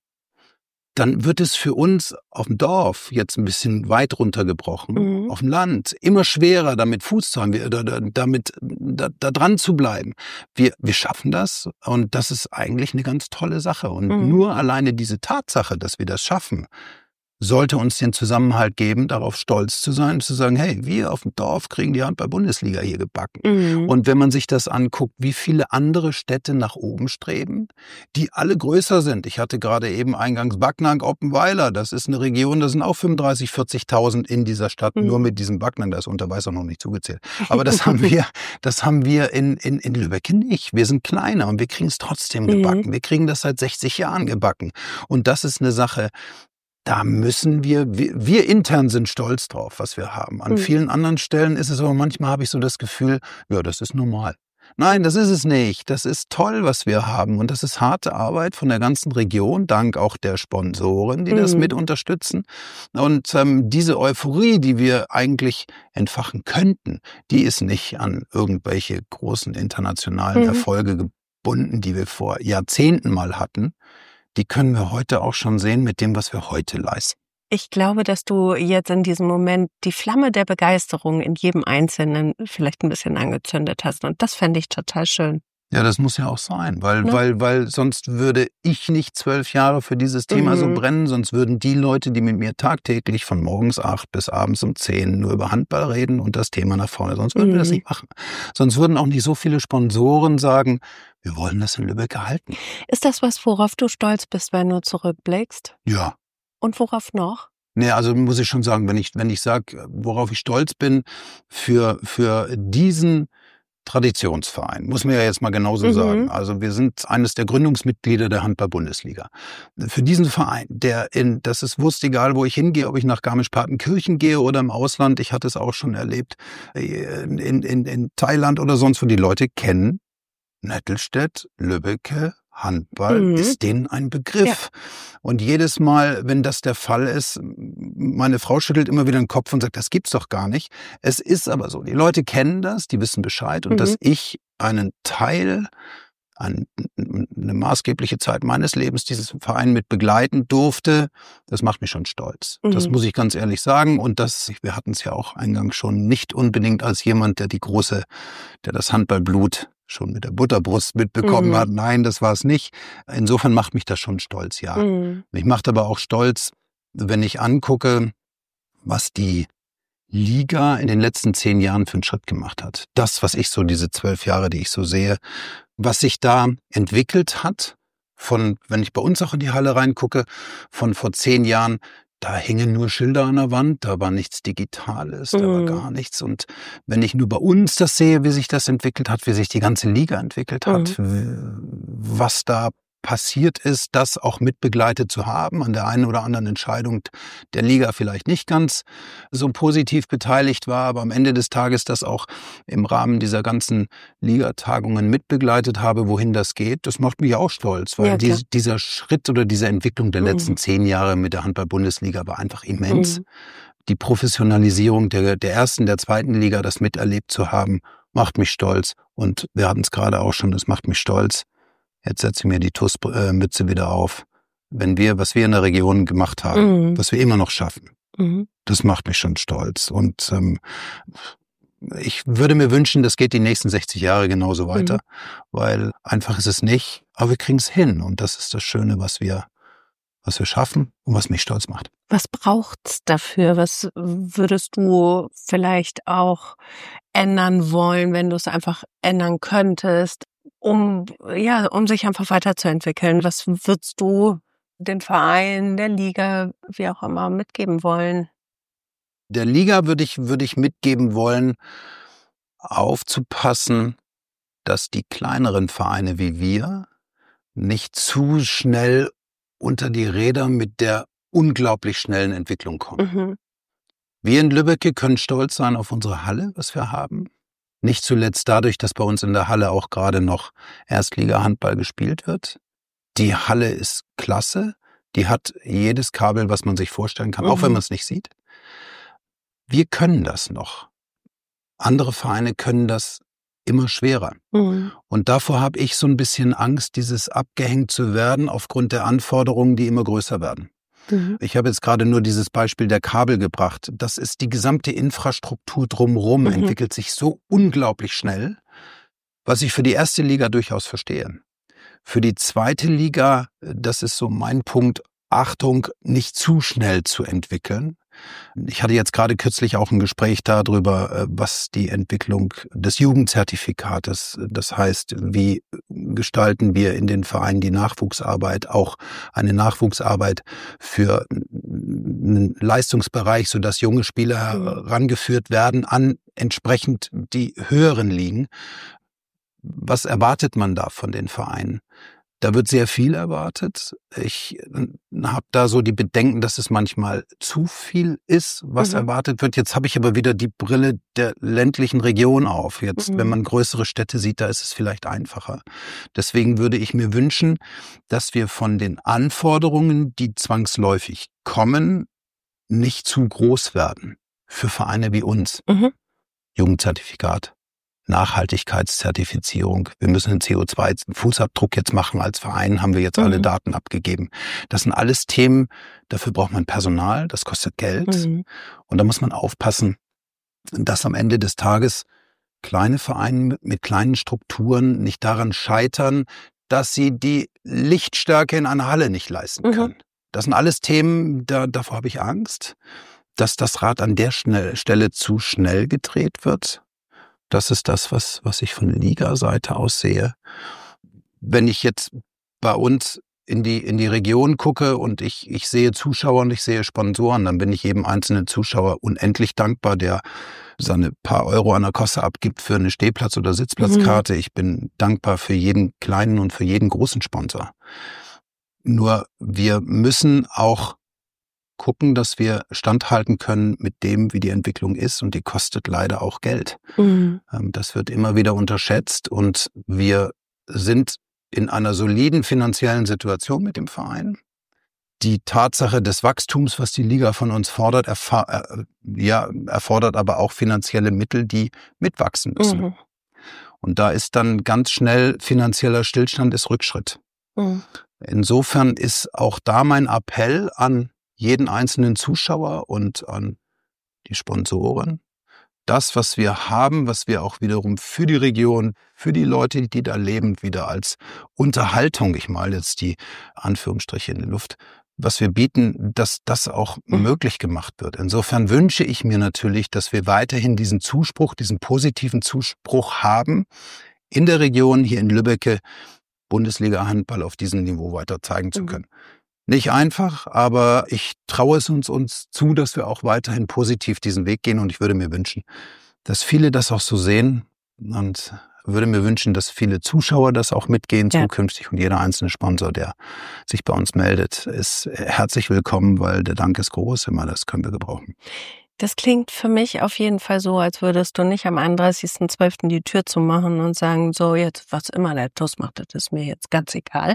dann wird es für uns auf dem Dorf jetzt ein bisschen weit runtergebrochen, Mhm. auf dem Land immer schwerer, damit Fuß zu haben, wir- da, da, damit da, da dran zu bleiben. Wir, wir schaffen das und das ist eigentlich eine ganz tolle Sache. Und Mhm. nur alleine diese Tatsache, dass wir das schaffen, sollte uns den Zusammenhalt geben, darauf stolz zu sein, zu sagen, hey, wir auf dem Dorf kriegen die Handball-Bundesliga hier gebacken. Mhm. Und wenn man sich das anguckt, wie viele andere Städte nach oben streben, die alle größer sind. Ich hatte gerade eben eingangs Backnang, Oppenweiler. Das ist eine Region, da sind auch fünfunddreißig, vierzigtausend in dieser Stadt, Mhm. nur mit diesem Backnang. Da ist Unterweißer noch nicht zugezählt. Aber das haben wir, das haben wir in, in, in Lübbecke nicht. Wir sind kleiner und wir kriegen es trotzdem Mhm. gebacken. Wir kriegen das seit sechzig Jahren gebacken. Und das ist eine Sache, da müssen wir, wir, wir intern sind stolz drauf, was wir haben. An Mhm. vielen anderen Stellen ist es aber manchmal, habe ich so das Gefühl, ja, das ist normal. Nein, das ist es nicht. Das ist toll, was wir haben. Und das ist harte Arbeit von der ganzen Region, dank auch der Sponsoren, die das Mhm. mit unterstützen. Und ähm, diese Euphorie, die wir eigentlich entfachen könnten, die ist nicht an irgendwelche großen internationalen Mhm. Erfolge gebunden, die wir vor Jahrzehnten mal hatten. die können wir heute auch schon sehen mit dem, was wir heute leisten. Ich glaube, dass du jetzt in diesem Moment die Flamme der Begeisterung in jedem Einzelnen vielleicht ein bisschen angezündet hast. Und das fände ich total schön. Ja, das muss ja auch sein, weil, Ne? weil, weil sonst würde ich nicht zwölf Jahre für dieses Thema Mhm. so brennen, sonst würden die Leute, die mit mir tagtäglich von morgens acht bis abends um zehn nur über Handball reden und das Thema nach vorne, sonst würden wir das Mhm. nicht machen. Sonst würden auch nicht so viele Sponsoren sagen, wir wollen das in Lübeck erhalten. Ist das was, worauf du stolz bist, wenn du zurückblickst? Ja. Und worauf noch? Nee, also muss ich schon sagen, wenn ich, wenn ich sage, worauf ich stolz bin für, für diesen Traditionsverein, muss man ja jetzt mal genauso Mhm. sagen. Also wir sind eines der Gründungsmitglieder der Handball-Bundesliga. Für diesen Verein, der in, das ist wurscht, egal wo ich hingehe, ob ich nach Garmisch-Partenkirchen gehe oder im Ausland, ich hatte es auch schon erlebt, in, in, in Thailand oder sonst wo, die Leute kennen Nettelstedt, Lübbecke, Handball Mhm. ist denen ein Begriff. Und jedes Mal, wenn das der Fall ist, meine Frau schüttelt immer wieder den Kopf und sagt, das gibt's doch gar nicht. Es ist aber so. Die Leute kennen das, die wissen Bescheid. Und Mhm. dass ich einen Teil, eine maßgebliche Zeit meines Lebens diesen Verein mit begleiten durfte, das macht mich schon stolz. Mhm. Das muss ich ganz ehrlich sagen. Und das, wir hatten es ja auch eingangs schon, nicht unbedingt als jemand, der die große, der das Handballblut schon mit der Butterbrust mitbekommen Mhm. hat. Nein, das war es nicht. Insofern macht mich das schon stolz, ja. Mhm. Mich macht aber auch stolz, wenn ich angucke, was die Liga in den letzten zehn Jahren für einen Schritt gemacht hat. Das, was ich so, diese zwölf Jahre, die ich so sehe, was sich da entwickelt hat, von, wenn ich bei uns auch in die Halle reingucke, von vor zehn Jahren, da hingen nur Schilder an der Wand, da war nichts Digitales, da war Mhm. gar nichts. Und wenn ich nur bei uns das sehe, wie sich das entwickelt hat, wie sich die ganze Liga entwickelt hat, w- was da passiert ist, das auch mitbegleitet zu haben, an der einen oder anderen Entscheidung der Liga vielleicht nicht ganz so positiv beteiligt war, aber am Ende des Tages das auch im Rahmen dieser ganzen Ligatagungen mitbegleitet habe, wohin das geht, das macht mich auch stolz, weil Ja, klar. dies, dieser Schritt oder diese Entwicklung der Mhm. letzten zehn Jahre mit der Handball-Bundesliga war einfach immens. Mhm. Die Professionalisierung der, der ersten, der zweiten Liga, das miterlebt zu haben, macht mich stolz. Und wir hatten es gerade auch schon, das macht mich stolz. Jetzt setze ich mir die T U S-Mütze wieder auf. Wenn wir, was wir in der Region gemacht haben, Mhm. was wir immer noch schaffen, Mhm. das macht mich schon stolz. Und ähm, ich würde mir wünschen, das geht die nächsten sechzig Jahre genauso weiter, Mhm. weil einfach ist es nicht, aber wir kriegen es hin. Und das ist das Schöne, was wir, was wir schaffen und was mich stolz macht. Was braucht's dafür? Was würdest du vielleicht auch ändern wollen, wenn du es einfach ändern könntest, um, ja, um sich einfach weiterzuentwickeln? Was würdest du den Verein, der Liga, wie auch immer, mitgeben wollen? Der Liga würde ich, würde ich mitgeben wollen, aufzupassen, dass die kleineren Vereine wie wir nicht zu schnell unter die Räder mit der unglaublich schnellen Entwicklung kommen. Mhm. Wir in Lübbecke können stolz sein auf unsere Halle, was wir haben. Nicht zuletzt dadurch, dass bei uns in der Halle auch gerade noch Erstliga-Handball gespielt wird. Die Halle ist klasse. Die hat jedes Kabel, was man sich vorstellen kann, Mhm. auch wenn man es nicht sieht. Wir können das noch. Andere Vereine können das immer schwerer. Mhm. Und davor habe ich so ein bisschen Angst, dieses abgehängt zu werden aufgrund der Anforderungen, die immer größer werden. Mhm. Ich habe jetzt gerade nur dieses Beispiel der Kabel gebracht. Das ist die gesamte Infrastruktur drumherum, Mhm. entwickelt sich so unglaublich schnell, was ich für die erste Liga durchaus verstehe. Für die zweite Liga, das ist so mein Punkt, Achtung, nicht zu schnell zu entwickeln. Ich hatte jetzt gerade kürzlich auch ein Gespräch darüber, was die Entwicklung des Jugendzertifikates, das heißt, wie gestalten wir in den Vereinen die Nachwuchsarbeit, auch eine Nachwuchsarbeit für einen Leistungsbereich, sodass junge Spieler herangeführt werden an entsprechend die höheren Ligen. Was erwartet man da von den Vereinen? Da wird sehr viel erwartet. Ich habe da so die Bedenken, dass es manchmal zu viel ist, was Mhm. erwartet wird. Jetzt habe ich aber wieder die Brille der ländlichen Region auf. Jetzt, Mhm. wenn man größere Städte sieht, da ist es vielleicht einfacher. Deswegen würde ich mir wünschen, dass wir von den Anforderungen, die zwangsläufig kommen, nicht zu groß werden für Vereine wie uns. Mhm. Jugendzertifikat, Nachhaltigkeitszertifizierung. Wir müssen einen C O zwei Fußabdruck jetzt machen als Verein, haben wir jetzt mhm. alle Daten abgegeben. Das sind alles Themen, dafür braucht man Personal, das kostet Geld. Mhm. Und da muss man aufpassen, dass am Ende des Tages kleine Vereine mit kleinen Strukturen nicht daran scheitern, dass sie die Lichtstärke in einer Halle nicht leisten können. Mhm. Das sind alles Themen, da, davor habe ich Angst, dass das Rad an der schnell, Stelle zu schnell gedreht wird. Das ist das, was, was ich von Liga-Seite aus sehe. Wenn ich jetzt bei uns in die, in die Region gucke und ich, ich sehe Zuschauer und ich sehe Sponsoren, dann bin ich jedem einzelnen Zuschauer unendlich dankbar, der seine paar Euro an der Kasse abgibt für eine Stehplatz- oder Sitzplatzkarte. Mhm. Ich bin dankbar für jeden kleinen und für jeden großen Sponsor. Nur wir müssen auch gucken, dass wir standhalten können mit dem, wie die Entwicklung ist, und die kostet leider auch Geld. Mhm. Das wird immer wieder unterschätzt und wir sind in einer soliden finanziellen Situation mit dem Verein. Die Tatsache des Wachstums, was die Liga von uns fordert, erfa- äh, ja, erfordert aber auch finanzielle Mittel, die mitwachsen müssen. Mhm. Und da ist dann ganz schnell finanzieller Stillstand ist Rückschritt. Mhm. Insofern ist auch da mein Appell an jeden einzelnen Zuschauer und an die Sponsoren. Das, was wir haben, was wir auch wiederum für die Region, für die Leute, die da leben, wieder als Unterhaltung, ich male jetzt die Anführungsstriche in die Luft, was wir bieten, dass das auch mhm. möglich gemacht wird. Insofern wünsche ich mir natürlich, dass wir weiterhin diesen Zuspruch, diesen positiven Zuspruch haben, in der Region, hier in Lübbecke, Bundesliga-Handball auf diesem Niveau weiter zeigen zu können. Mhm. Nicht einfach, aber ich traue es uns, uns zu, dass wir auch weiterhin positiv diesen Weg gehen. Und ich würde mir wünschen, dass viele das auch so sehen und würde mir wünschen, dass viele Zuschauer das auch mitgehen ja. zukünftig. Und jeder einzelne Sponsor, der sich bei uns meldet, ist herzlich willkommen, weil der Dank ist groß. Immer das können wir gebrauchen. Das klingt für mich auf jeden Fall so, als würdest du nicht am einunddreißigsten zwölften die Tür zumachen und sagen, so jetzt, was immer der T U S macht, das ist mir jetzt ganz egal.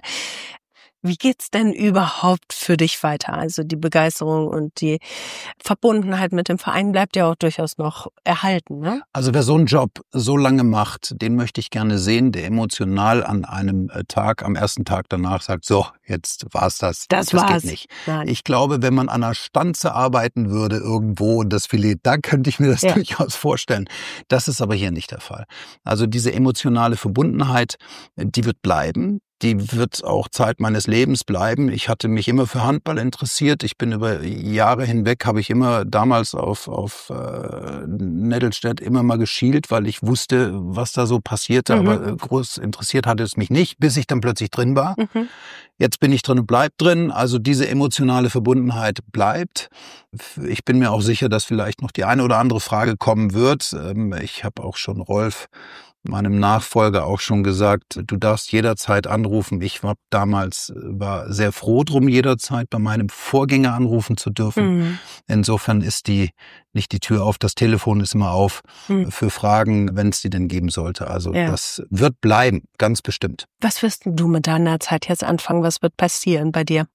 Wie geht's denn überhaupt für dich weiter? Also die Begeisterung und die Verbundenheit mit dem Verein bleibt ja auch durchaus noch erhalten, ne? Also wer so einen Job so lange macht, den möchte ich gerne sehen, der emotional an einem Tag, am ersten Tag danach sagt, so, jetzt war's das. Das, das war's. Geht nicht. Nein. Ich glaube, wenn man an einer Stanze arbeiten würde irgendwo und das Filet, da könnte ich mir das ja. durchaus vorstellen. Das ist aber hier nicht der Fall. Also diese emotionale Verbundenheit, die wird bleiben. Die wird auch Zeit meines Lebens bleiben. Ich hatte mich immer für Handball interessiert. Ich bin über Jahre hinweg, habe ich immer damals auf, auf äh, Nettelstedt immer mal geschielt, weil ich wusste, was da so passierte. Mhm. Aber groß interessiert hatte es mich nicht, bis ich dann plötzlich drin war. Mhm. Jetzt bin ich drin und bleib drin. Also diese emotionale Verbundenheit bleibt. Ich bin mir auch sicher, dass vielleicht noch die eine oder andere Frage kommen wird. Ich habe auch schon Rolf, meinem Nachfolger, auch schon gesagt, du darfst jederzeit anrufen. Ich war damals war sehr froh drum, jederzeit bei meinem Vorgänger anrufen zu dürfen. Mhm. Insofern ist die nicht die Tür auf, das Telefon ist immer auf mhm. für Fragen, wenn es die denn geben sollte. Also ja. das wird bleiben, ganz bestimmt. Was wirst du mit deiner Zeit jetzt anfangen? Was wird passieren bei dir?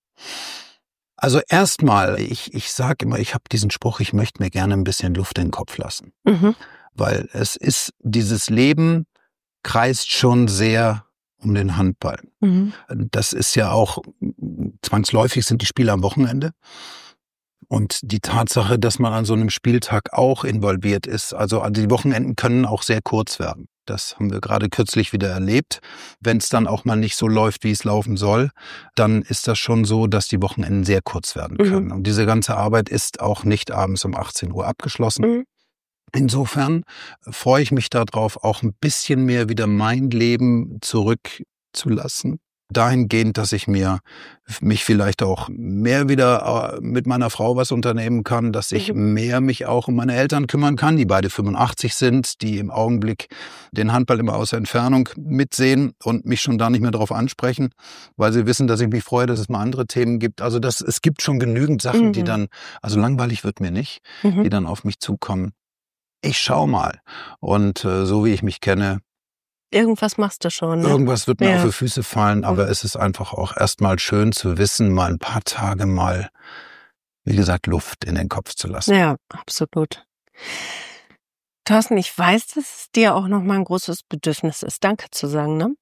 Also erstmal, ich, ich sage immer, ich habe diesen Spruch, ich möchte mir gerne ein bisschen Luft in den Kopf lassen. Mhm. Weil es ist, dieses Leben kreist schon sehr um den Handball. Mhm. Das ist ja auch, zwangsläufig sind die Spiele am Wochenende. Und die Tatsache, dass man an so einem Spieltag auch involviert ist, also die Wochenenden können auch sehr kurz werden. Das haben wir gerade kürzlich wieder erlebt. Wenn es dann auch mal nicht so läuft, wie es laufen soll, dann ist das schon so, dass die Wochenenden sehr kurz werden können. Mhm. Und diese ganze Arbeit ist auch nicht abends um achtzehn Uhr abgeschlossen. Mhm. Insofern freue ich mich darauf, auch ein bisschen mehr wieder mein Leben zurückzulassen. Dahingehend, dass ich mir mich vielleicht auch mehr wieder mit meiner Frau was unternehmen kann, dass ich mhm. mehr mich auch um meine Eltern kümmern kann, die beide fünfundachtzig sind, die im Augenblick den Handball immer aus der Entfernung mitsehen und mich schon da nicht mehr darauf ansprechen, weil sie wissen, dass ich mich freue, dass es mal andere Themen gibt. Also das, es gibt schon genügend Sachen, mhm. die dann, also langweilig wird mir nicht, mhm. die dann auf mich zukommen. Ich schau mal. Und äh, so wie ich mich kenne, irgendwas machst du schon. Ne? Irgendwas wird mir ja. auf die Füße fallen, aber mhm. es ist einfach auch erstmal schön zu wissen, mal ein paar Tage mal, wie gesagt, Luft in den Kopf zu lassen. Ja, absolut. Thorsten, ich weiß, dass es dir auch noch mal ein großes Bedürfnis ist, Danke zu sagen, ne?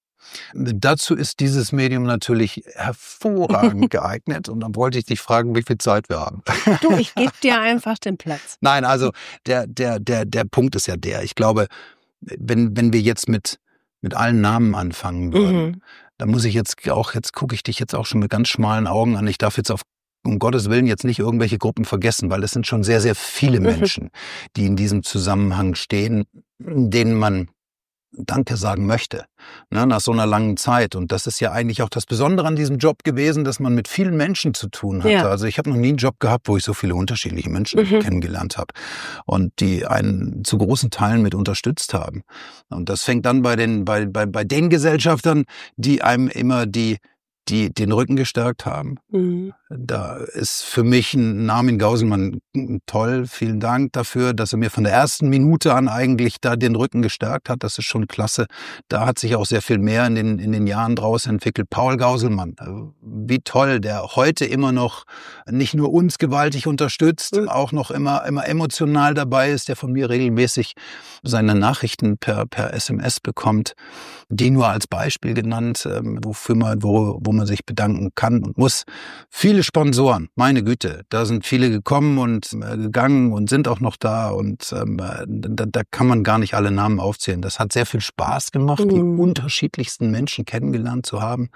Dazu ist dieses Medium natürlich hervorragend geeignet. Und dann wollte ich dich fragen, wie viel Zeit wir haben. Du, ich gebe dir einfach den Platz. Nein, also der, der, der, der Punkt ist ja der. Ich glaube, wenn, wenn wir jetzt mit, mit allen Namen anfangen würden, mhm. dann muss ich jetzt auch, jetzt gucke ich dich jetzt auch schon mit ganz schmalen Augen an. Ich darf jetzt auf um Gottes Willen jetzt nicht irgendwelche Gruppen vergessen, weil es sind schon sehr, sehr viele Menschen, die in diesem Zusammenhang stehen, denen man Danke sagen möchte, ne, nach so einer langen Zeit. Und das ist ja eigentlich auch das Besondere an diesem Job gewesen, dass man mit vielen Menschen zu tun hatte. Ja. Also ich habe noch nie einen Job gehabt, wo ich so viele unterschiedliche Menschen mhm. kennengelernt habe und die einen zu großen Teilen mit unterstützt haben. Und das fängt dann bei den, bei, bei, bei den Gesellschaftern, die einem immer die die den Rücken gestärkt haben. Mhm. Da ist für mich ein Namin Gauselmann toll. Vielen Dank dafür, dass er mir von der ersten Minute an eigentlich da den Rücken gestärkt hat. Das ist schon klasse. Da hat sich auch sehr viel mehr in den in den Jahren draus entwickelt. Paul Gauselmann, wie toll, der heute immer noch nicht nur uns gewaltig unterstützt, mhm. auch noch immer immer emotional dabei ist, der von mir regelmäßig seine Nachrichten per per S M S bekommt. Die nur als Beispiel genannt, wofür man, wo, wo man sich bedanken kann und muss. Viele Sponsoren, meine Güte, da sind viele gekommen und äh, gegangen und sind auch noch da und ähm, da, da kann man gar nicht alle Namen aufzählen. Das hat sehr viel Spaß gemacht, mhm. die unterschiedlichsten Menschen kennengelernt zu haben,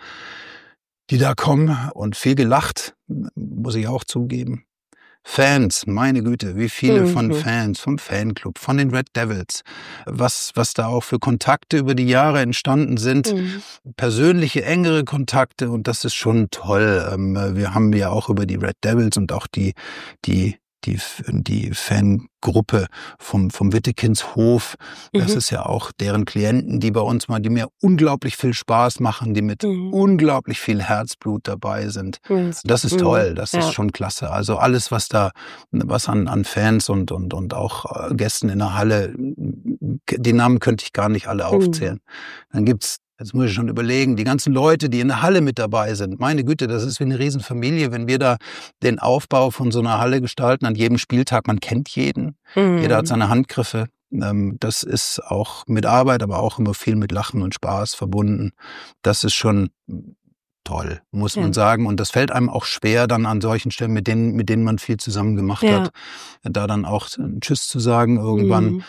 die da kommen und viel gelacht, muss ich auch zugeben. Fans, meine Güte, wie viele mhm. von Fans, vom Fanclub, von den Red Devils, was was da auch für Kontakte über die Jahre entstanden sind, mhm. persönliche, engere Kontakte und das ist schon toll. Wir haben ja auch über die Red Devils und auch die die die die Fangruppe vom vom Wittekinshof, mhm. das ist ja auch deren Klienten, die bei uns mal, die mir unglaublich viel Spaß machen, die mit mhm. unglaublich viel Herzblut dabei sind. Mhm. Das ist toll, das ja. ist schon klasse. Also alles, was da, was an an Fans und und und auch Gästen in der Halle, die Namen könnte ich gar nicht alle aufzählen. Mhm. Dann gibt's Jetzt muss ich schon überlegen, die ganzen Leute, die in der Halle mit dabei sind. Meine Güte, das ist wie eine Riesenfamilie, wenn wir da den Aufbau von so einer Halle gestalten, an jedem Spieltag, man kennt jeden. Mhm. Jeder hat seine Handgriffe. Das ist auch mit Arbeit, aber auch immer viel mit Lachen und Spaß verbunden. Das ist schon toll, muss ja. man sagen. Und das fällt einem auch schwer dann an solchen Stellen, mit denen, mit denen man viel zusammen gemacht ja. hat, da dann auch Tschüss zu sagen irgendwann. Mhm.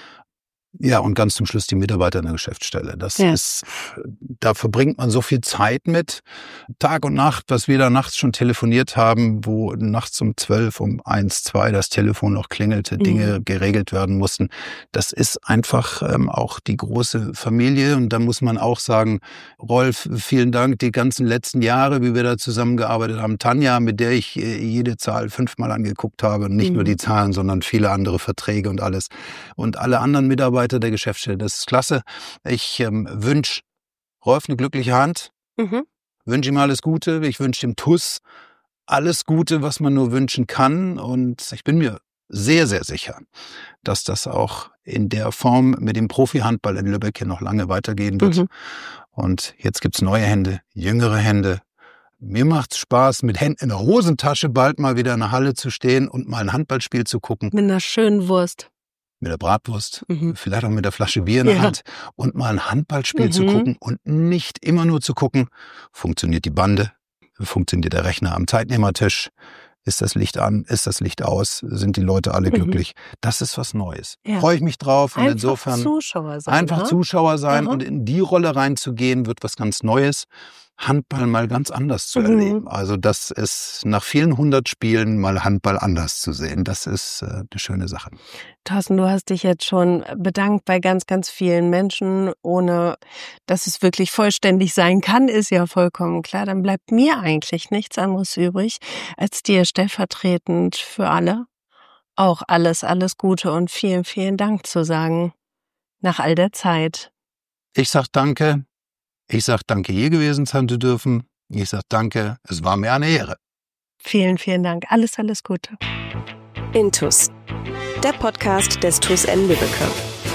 Ja, und ganz zum Schluss die Mitarbeiter in der Geschäftsstelle. Das ja. ist, da verbringt man so viel Zeit mit. Tag und Nacht, was wir da nachts schon telefoniert haben, wo nachts um zwölf, um eins, zwei das Telefon noch klingelte, mhm. Dinge geregelt werden mussten. Das ist einfach ähm, auch die große Familie. Und da muss man auch sagen, Rolf, vielen Dank, die ganzen letzten Jahre, wie wir da zusammengearbeitet haben. Tanja, mit der ich äh, jede Zahl fünfmal angeguckt habe. Nicht mhm. nur die Zahlen, sondern viele andere Verträge und alles. Und alle anderen Mitarbeiter der Geschäftsstelle. Das ist klasse. Ich ähm, wünsche Rolf eine glückliche Hand. Mhm. Wünsche ihm alles Gute. Ich wünsche dem T U S alles Gute, was man nur wünschen kann. Und ich bin mir sehr, sehr sicher, dass das auch in der Form mit dem Profi-Handball in Lübeck hier noch lange weitergehen wird. Mhm. Und jetzt gibt's neue Hände, jüngere Hände. Mir macht's Spaß, mit Händen in der Hosentasche bald mal wieder in der Halle zu stehen und mal ein Handballspiel zu gucken. Mit einer schönen Wurst. Mit der Bratwurst, mhm. vielleicht auch mit der Flasche Bier in der ja. Hand und mal ein Handballspiel mhm. zu gucken und nicht immer nur zu gucken, funktioniert die Bande, funktioniert der Rechner am Teilnehmertisch, ist das Licht an, ist das Licht aus, sind die Leute alle mhm. glücklich. Das ist was Neues. Ja. Freue ich mich drauf und einfach insofern Zuschauer sein, einfach ne? Zuschauer sein Aha. und in die Rolle reinzugehen, wird was ganz Neues. Handball mal ganz anders zu erleben. Mhm. Also das ist nach vielen hundert Spielen mal Handball anders zu sehen. Das ist äh, eine schöne Sache. Thorsten, du hast dich jetzt schon bedankt bei ganz, ganz vielen Menschen, ohne dass es wirklich vollständig sein kann, ist ja vollkommen klar. Dann bleibt mir eigentlich nichts anderes übrig, als dir stellvertretend für alle auch alles, alles Gute und vielen, vielen Dank zu sagen nach all der Zeit. Ich sag danke. Ich sag danke, hier gewesen sein zu dürfen. Ich sag danke, es war mir eine Ehre. Vielen, vielen Dank. Alles, alles Gute. Intus, der Podcast des T U S N Lübbecke.